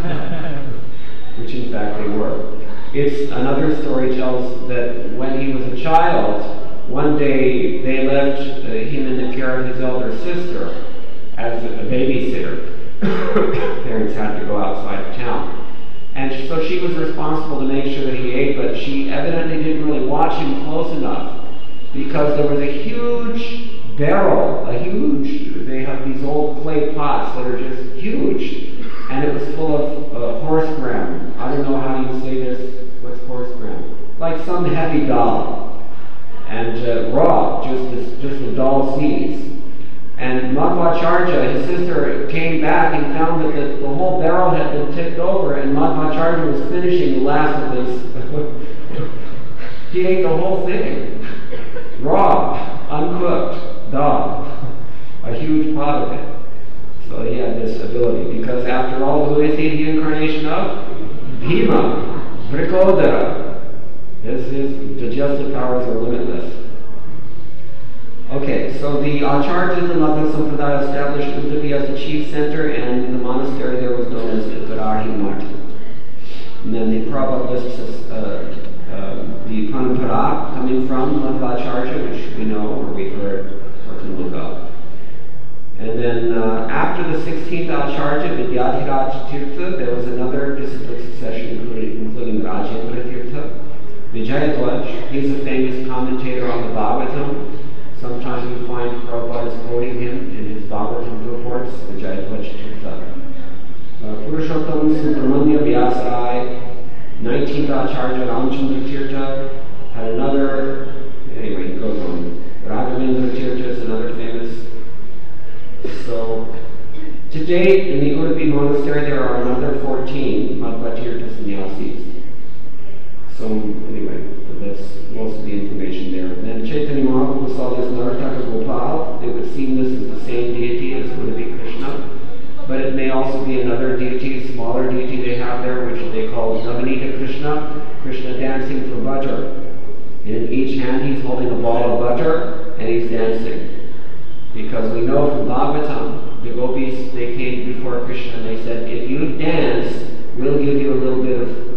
Which in fact they were. It's another story tells that when he was a child, one day they left uh, him in the care of his elder sister as a babysitter. Parents had to go outside of town. And so she was responsible to make sure that he ate, but she evidently didn't really watch him close enough because there was a huge barrel, a huge, they have these old clay pots that are just huge, and it was full of uh, horse gram. I don't know how you say this, what's horse gram? Like some heavy dal, and uh, raw, just, this, just the dal seeds. And Madhvacharya, his sister, came back and found that the, the whole barrel had been tipped over, and Madhvacharya was finishing the last of this. He ate the whole thing. Raw, uncooked, dal. A huge pot of it. So he had this ability, because after all, who is he the incarnation of? Bhima, Vrikodara. His, his digestive powers are limitless. Okay, so the Acharyas in Madhva Sampradaya established Udupi as the chief center, and in the monastery there was known as Uttarahi Math. And then the Prabhupada lists us, uh, uh, the Parampara coming from Madhvacharya, which we know or we've heard or can look up. And then uh, after the sixteenth Acharya, Vidyadhiraj Tirtha, there was another disciplic succession including, including Rajendra Tirtha. Vijayadhwaj, he's a famous commentator on the Bhagavatam. Sometimes we find Prabhupada is quoting him in his Bhagavatam reports, Vijayadhwaj Tirtha. Uh, Purushottam Subramanya Vyasarai, nineteenth Acharya Ramchandra Tirtha, had another, anyway, he goes on. Raghavendra Tirtha is another famous. So, to date, in the Udupi monastery, there are another fourteen Madhvatirtha sannyasis. So, anyway, that's most of the information there. And then Chaitanya Mahaprabhu saw this Narataka Gopal. It would seem this is the same deity as Udupi Krishna, but it may also be another deity, a smaller deity they have there, which they call Navanita Krishna, Krishna dancing for butter. In each hand he's holding a ball of butter, and he's dancing. Because we know from Bhagavatam, the gopis, they came before Krishna and they said, if you dance, we'll give you a little bit of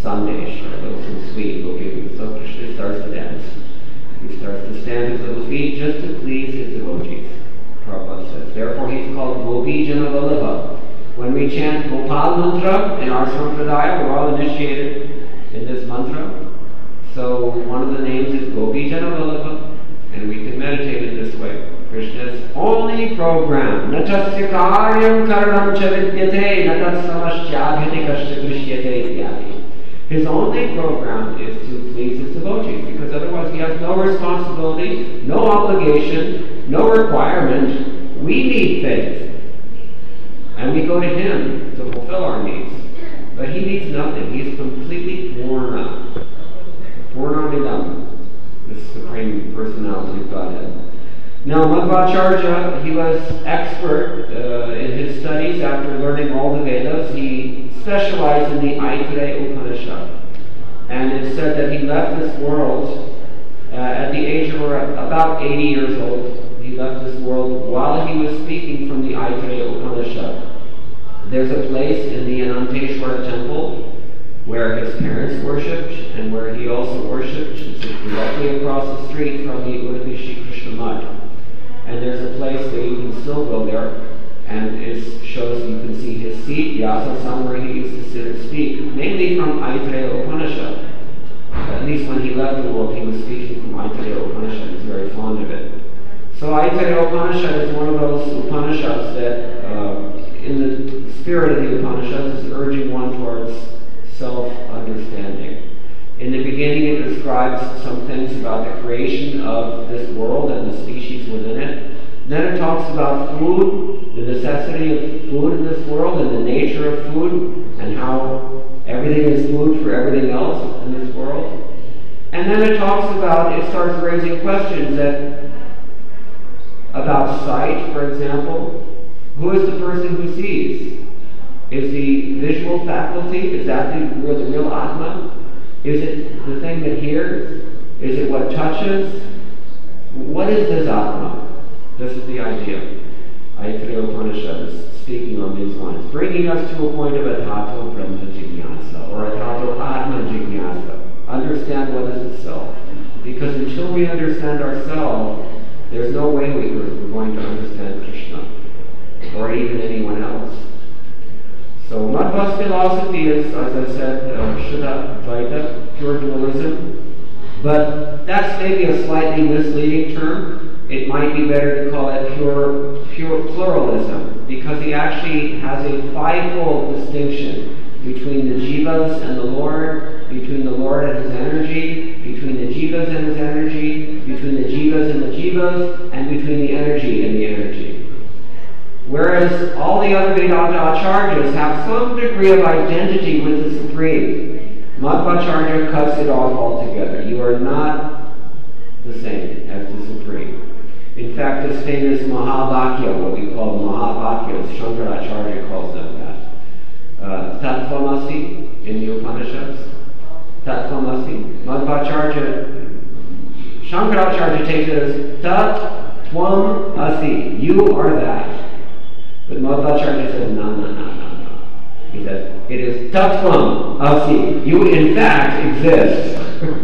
Sandesh, or a little some sweet will give you. So Krishna starts to dance. He starts to stamp his little feet just to please his devotees. Prabhupada says. Therefore he's called Gopi Jana Vallabha. When we chant Gopal mantra in our Sampradaya, we're all initiated in this mantra. So one of the names is Gopi Jana Vallabha, and we can meditate in this way. Krishna's only program, natasya karyam karanam cha vidyate, natasamashyabhyati kashya krishyate ityadi. His only program is to please his devotees, because otherwise he has no responsibility, no obligation, no requirement. We need faith. And we go to him to fulfill our needs. But he needs nothing. He's completely Purna. Purna Nidam, the Supreme Personality of Godhead. Now, Madhvacharya, he was expert uh, in his studies after learning all the Vedas. He specialized in the Aitareya Upanishad. And it's said that he left this world uh, at the age of about eighty years old. He left this world while he was speaking from the Aitareya Upanishad. There's a place in the Ananteshwara temple where his parents worshipped and where he also worshipped. It's directly across the street from the Udupi Shri Krishna Mutt. And there's a place where you can still go there, and it shows you can see his seat, Vyasa-san, where he used to sit and speak, mainly from Aitareya Upanishad. At least when he left the world, he was speaking from Aitareya Upanishad. He was very fond of it. So Aitareya Upanishad is one of those Upanishads that, uh, in the spirit of the Upanishads, is urging one towards self-understanding. In the beginning, it describes some things about the creation of this world and the species within it. Then it talks about food, the necessity of food in this world, and the nature of food, and how everything is food for everything else in this world. And then it talks about, it starts raising questions that, about sight, for example. Who is the person who sees? Is the visual faculty, is that the, the real Atma? Is it the thing that hears? Is it what touches? What is this Atma? This is the idea. Aitareya Upanishad is speaking on these lines, bringing us to a point of Atato Brahma Jignasa, or Atato Atma Jignasa. Understand what is the self. Because until we understand ourselves, there's no way we we're going to understand Krishna, or even anyone else. So Madhva's philosophy is, as I said, uh, Shuddha Dvaita, pure dualism. But that's maybe a slightly misleading term. It might be better to call it pure, pure pluralism, because he actually has a fivefold distinction between the jivas and the Lord, between the Lord and his energy, between the jivas and his energy, between the jivas and the jivas, and between the energy and the energy. Whereas all the other Vedanta acharyas have some degree of identity with the Supreme, Madhvacharya cuts it off altogether. You are not the same as the Supreme. In fact, this famous Mahavakya, what we call Mahavakyas, Shankaracharya calls them that. Uh, Tattvamasi in the Upanishads. Tattvamasi. Madhvacharya, Shankaracharya takes it as Tat Tvam Asi. You are that. But Madhvacharya says, no, no, no, no, no. He says, it is Tattvam Asi. You in fact exist.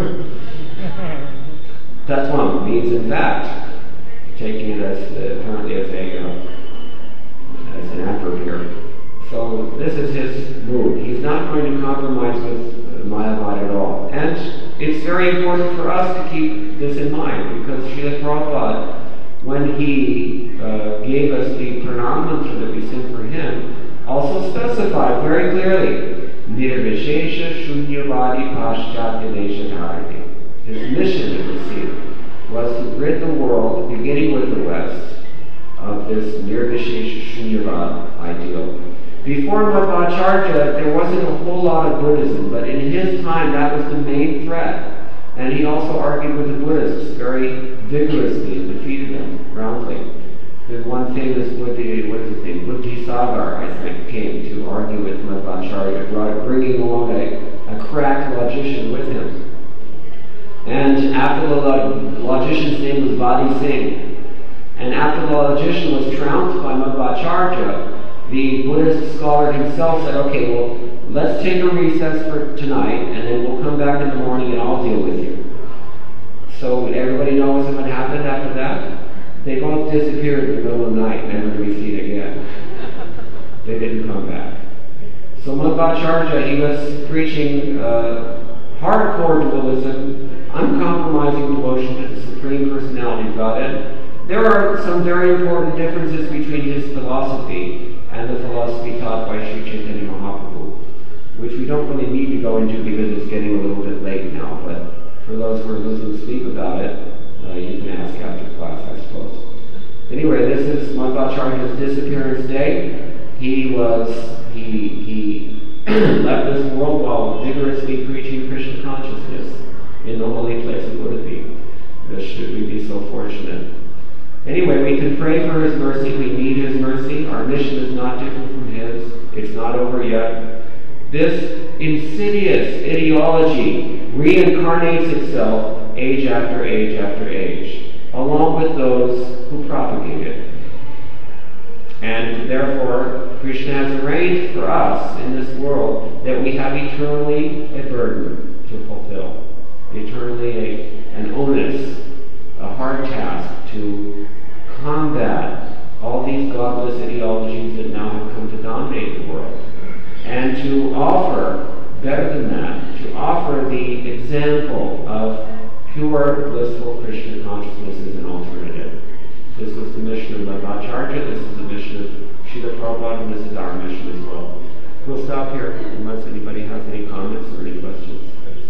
Tattvam means in fact, taking it as uh, apparently as a uh, as an adverb here. So this is his mood. He's not going to compromise with uh, Mayavad at all. And it's very important for us to keep this in mind, because Srila Prabhupada, when he uh, gave us the pranam mantra that we sing for him, also specified very clearly, Nirvishesha Shunyavadi Paschatya Deshatharani. His mission, it was seen, was to rid the world, beginning with the West, of this Nirvishesha Shunyavad ideal. Before Madhvacharya, there wasn't a whole lot of Buddhism, but in his time that was the main threat. And he also argued with the Buddhists very vigorously and defeated them roundly. The one famous Buddhi, what is his name? Buddhisagar, I think, came to argue with Madhvacharya, bringing along a, a crack logician with him. And after the logician's name was Vadi Singh, and after the logician was trounced by Madhvacharya, the Buddhist scholar himself said, okay, well, let's take a recess for tonight, and then we'll come back in the morning and I'll deal with you. So everybody knows what happened after that? They both disappeared in the middle of the night, never to be seen again. They didn't come back. So Madhvacharya, he was preaching uh, hardcore dualism, uncompromising devotion to the Supreme Personality of Godhead. There are some very important differences between his philosophy and the philosophy taught by Sri Chaitanya Mahaprabhu, which we don't really need to go into because it's getting a little bit late now, but for those who are losing sleep about it, uh, you can ask after class, I suppose. Anyway, this is Madhvacharya's disappearance day. He was, he, he left this world while vigorously preaching Krishna consciousness in the holy place of Udupi. Should we be so fortunate? Anyway, we can pray for his mercy. We need his mercy. Our mission is not different from his. It's not over yet. This insidious ideology reincarnates itself age after age after age, along with those who propagate it. And therefore, Krishna has arranged for us in this world that we have eternally a burden to fulfill, eternally a, an onus, a hard task to combat all these godless ideologies that now have come to dominate the world, and to offer, better than that, to offer the example of pure, blissful Krishna consciousness as an alternative. This was the mission of Madhvacharya, this is the mission of Srila Prabhupada, and this is our mission as well. We'll stop here unless anybody has any comments or any questions.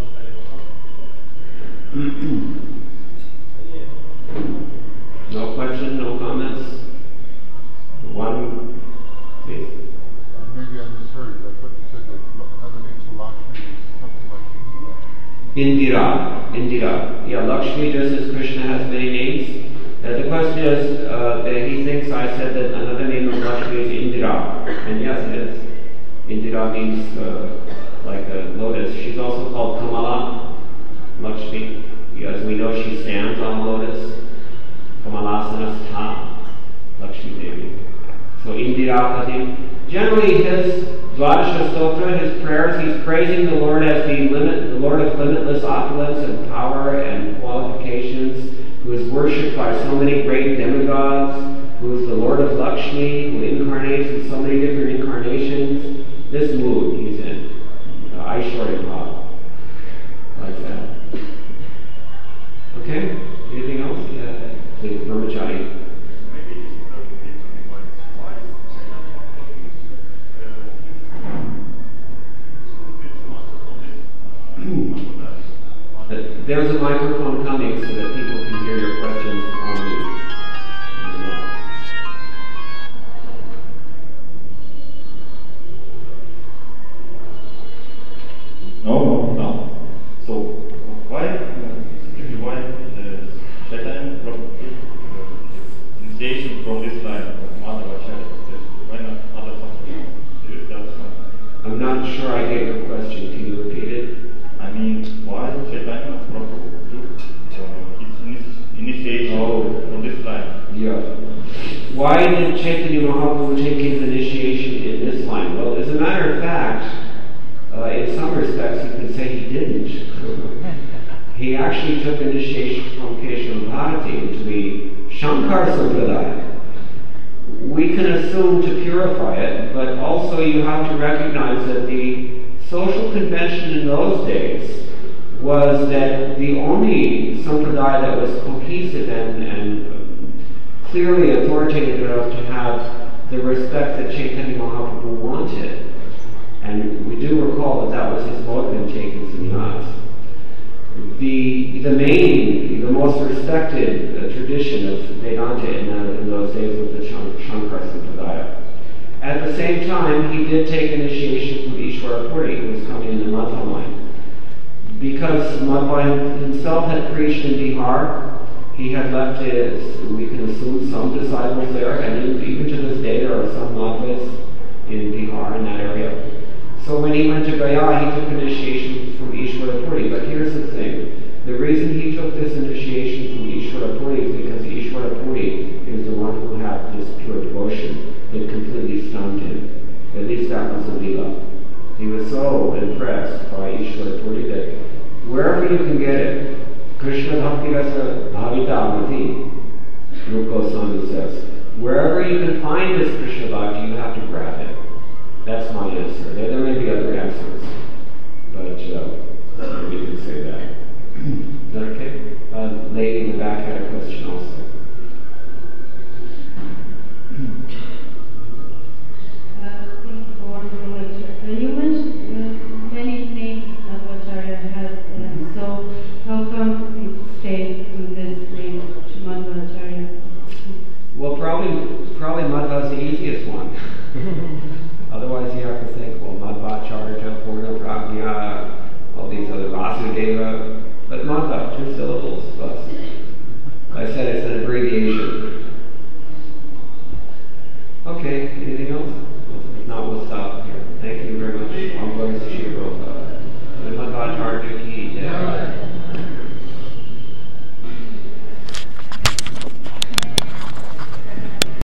No question, no comments? One, please. Uh, maybe I misheard. I thought you said that another name for Lakshmi is something like Indira. Indira. Yeah, Lakshmi, just as Krishna has many names. Uh, the question is, uh, that he thinks I said that another name of Lakshmi is Indira. And yes, it is. Indira means uh, like a lotus. She's also called Kamala Lakshmi. As we know, she stands on a lotus. Kamalasana Stha, Lakshmi Devi. So Indira Pati. Generally, his Dvadasha Stotra, his prayers, he's praising the Lord as the limit, the Lord of limitless opulence and power and qualifications, who is worshipped by so many great demigods, who is the Lord of Lakshmi, who incarnates in so many different incarnations. This mood he's in, uh, Aishwarya Bhava, like that. Okay? Anything else? Yeah, please, Brahmachari. There's a microphone coming so that people can hear your questions on the, on the net. No, no, no. So why, uh, why the Chaitanya Prabhu initiation from this line of Madhvacharya? Why not other something? Do you tell something? I'm not sure I get your question. Can you repeat it? I mean, why Chaitanya Prabhu took uh, his initiation oh. from this line? Yeah. Why did Chaitanya Mahaprabhu take his initiation in this line? Well, as a matter of fact, uh, in some respects you can say he didn't. He actually took initiation from Keshav Bharati into the Shankar Sampradaya. We can assume to purify it, but also you have to recognize that the social convention in those days was that the only sampradaya that was cohesive and, and clearly authoritative enough to have the respect that Chaitanya Mahaprabhu wanted. And we do recall that that was his motive in taking sannyas. The, the main, the most respected uh, tradition of Vedanta in, uh, in those days was the Shankar Sampradaya. At the same time, he did take initiation from Ishwara Puri, who was coming in the Madhva line. Because Madhva himself had preached in Bihar, he had left his, we can assume, some disciples there, and even to this day there are some Madhvas in Bihar, in that area. So when he went to Gaya, he took initiation from Ishwara Puri. But here's the thing. The reason he took this initiation from Ishwara Puri is because Ishwara Puri is the one who had this pure devotion that completely stunned him. Nistapasandila. He was so impressed by Ishwar Puri that wherever you can get it, Krishna Bhakti Rasa Bhavitamati, Rupa Goswami says, wherever you can find this Krishna Bhakti, you have to grab it. That's my answer. There, there may be other answers, but uh, maybe you can say that. Is that okay? Uh, lady in the back had a question also. You mentioned uh, many names Madhvacharya has, uh, so how come it stayed to this name, Madhvacharya? Well, probably, probably Madhva's the easiest one. Otherwise, you have to think, well, Madhvacharya, Purna Prajna, all these other Vasudeva, but Madhva, just a